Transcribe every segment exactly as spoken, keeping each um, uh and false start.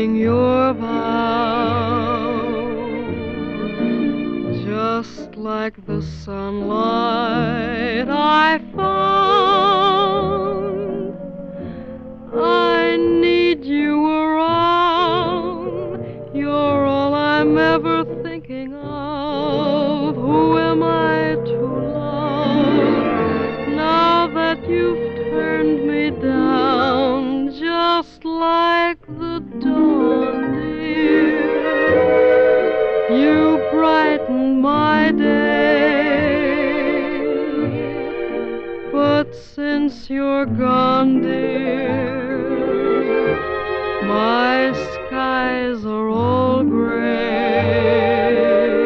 keeping your vow, just like the sunlight I found. I need you around. You're all I'm ever thinking of. Who am I to love now that you've turned me down? Just like the dawn, dear, you brighten my day. But since you're gone, dear, my skies are all gray.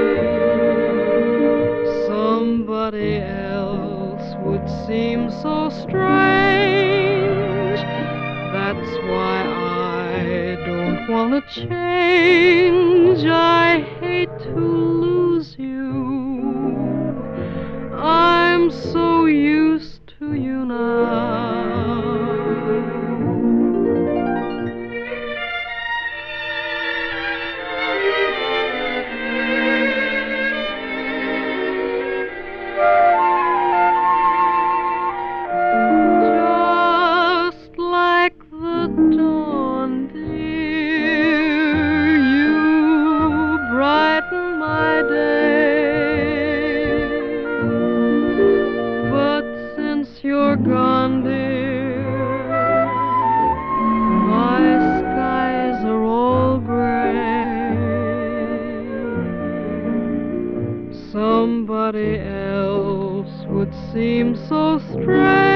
Somebody else would seem so strange. That's why I don't want to change. I hate to lose you. I'm so used to you now. Just like the dawn, dear, you brighten my day. But since you're gone, dear, my skies are all gray. Somebody else would seem so strange.